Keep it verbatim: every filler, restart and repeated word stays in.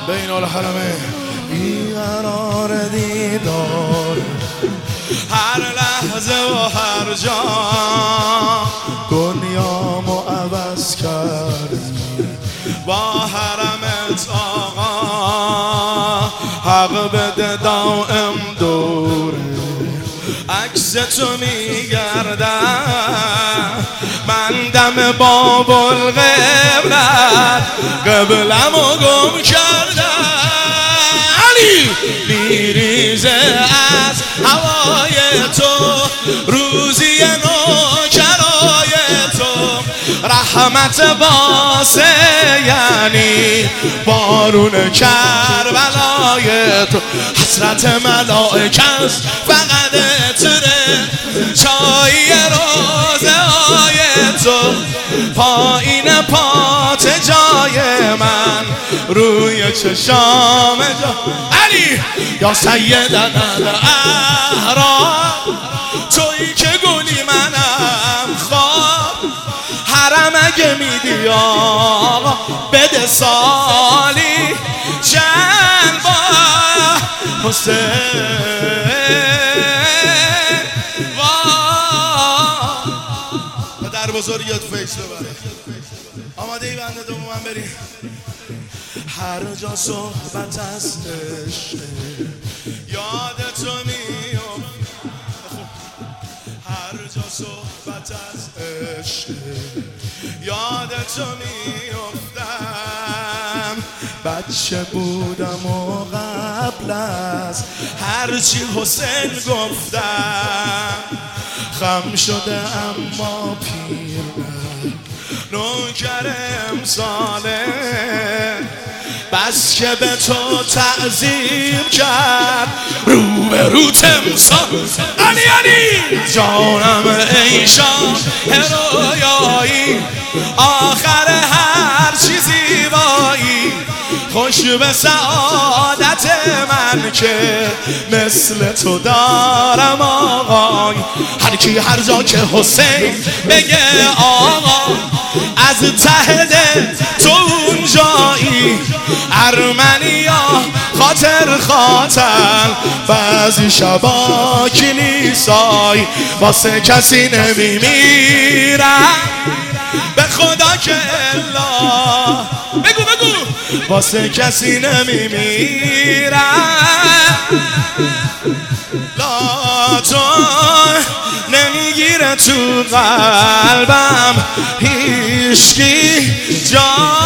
بین الحرمین بیقرار دیدار، هر لحظه و هر جا دنیامو عوض کردی با حرمت آقا. حق بده دائم دوره عکس تو میگردم، من دم باب القبلت قبلمو گم کردم. علی میریزه از هوای تو روزی نوکرای تو، رحمت واسه یعنی بارون کربلای تو. حسرت ملائکه است فقط تره چای روزه های تو، پایین پات جای من روی چشام جا. علی یا سیدنا الاحرار، تویی که گلی منم خواب. حرم اگه میدی آقا بده سالی چند با حسین و در بزرگیت فیش ببره. آماده ای بنده دوم من بریم. هر جا صحبت از عشق یاد تو میام، هر جا صحبت از عشق یاد تو میافتم. بچه بودم و قبل از هرچی حسین گفتم، خم شده اما پیر نوکر امساله. بس که به تو تعظیم کرد رو به رو تمثال. علی علی جانم ای شاه رویایی، آخر هر چیزی زیبایی. خوش به سعادت من که مثل تو دارم آقای. هر کی هر جا که حسین بگه آقا، از ته دل تو اونجایی. ارمنیا خاطر خاطر بعضی شبا کلیسای، واسه کسی نمیمیرم به خدا که الا. بگو بگو واسه کسی نمیمیرم، لا تو نمیگیره تو قلبم هیچکی جا.